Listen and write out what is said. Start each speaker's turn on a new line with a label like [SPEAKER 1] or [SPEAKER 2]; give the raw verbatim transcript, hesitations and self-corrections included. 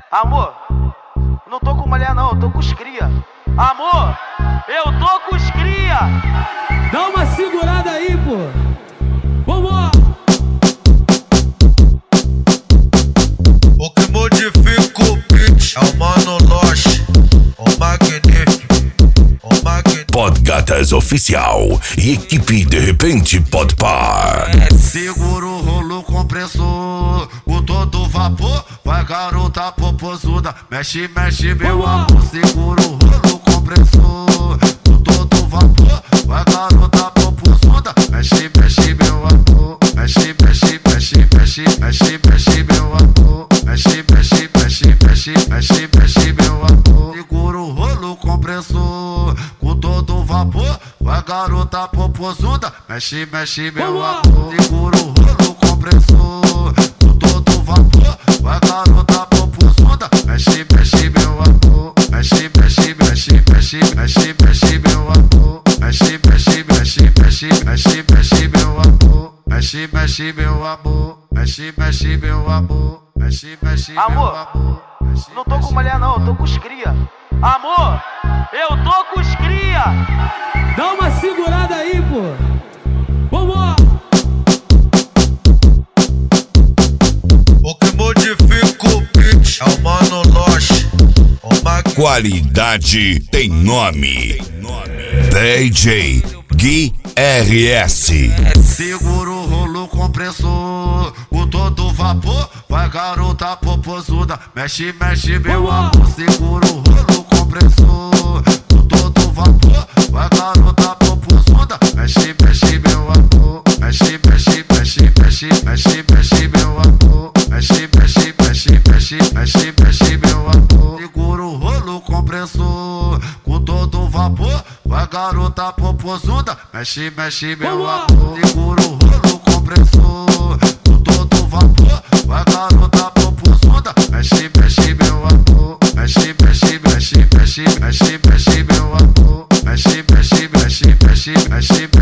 [SPEAKER 1] Amor, não tô com mulher não, eu tô com os cria. Amor, eu tô com os cria.
[SPEAKER 2] Dá uma segurada aí, pô. Vamos!
[SPEAKER 3] O que modifica o beat é o Mano Loche, o magnífico, o magnífico.
[SPEAKER 4] Podgatas Oficial e equipe De Repente Pod Par.
[SPEAKER 3] É, segura o rolo compressor, o todo vapor, vai garota popozuda, mexe, mexe meu amor. Segura o rolo compressor, o todo vapor, vai garota popozuda, mexe, mexe meu amor. Mexe, mexe, mexe, mexe, mexe, mexe meu amor. Mexe, mexe, mexe, mexe, mexe, mexe meu amor. Segura o rolo compressor, com todo vapor, vai garota popozuda, mexe, mexe meu amor. Segura o rolo compressor, com todo vapor, vai garota popozuda, mexe, mexe meu amor. Mexe, mexe, mexe, mexe, mexe, mexe meu amor. Mexe, mexe, mexe, mexe, mexe, mexe meu amor. Mexe, mexe meu amor. Mexe, mexe meu amor. Mexe, mexe meu
[SPEAKER 1] Amor,
[SPEAKER 3] amor.
[SPEAKER 1] não tô com mulher não, eu tô com os cria. Amor, eu tô com os cria.
[SPEAKER 2] Dá uma segurada aí, pô. Vamos!
[SPEAKER 3] O que modifica o beat é o Mano Loche, o magnífico.
[SPEAKER 4] Qualidade tem nome. D J Gui R S.
[SPEAKER 3] Segura o rolo compressor, o todo vapor, vai garota popozuda, mexe, mexe meu amor. Segura o rolo compressor, o todo vapor, vai garota popozuda, mexe, mexe meu amor. Mexe, mexe, mexe, mexe, mexe, mexe meu amor. Mexe, mexe, mexe, mexe, mexe, mexe meu amor. Segura o rolo compressor, com todo vapor, vai garota popozuda, mexe, mexe meu amor. Segura o rolo compressor, com todo vapor, vai garota popozuda, mexe, mexe meu amor. Mexe, mexe, mexe, mexe, mexe, mexe meu amor. Mexe, mexe, mexe, mexe, mexe, mexe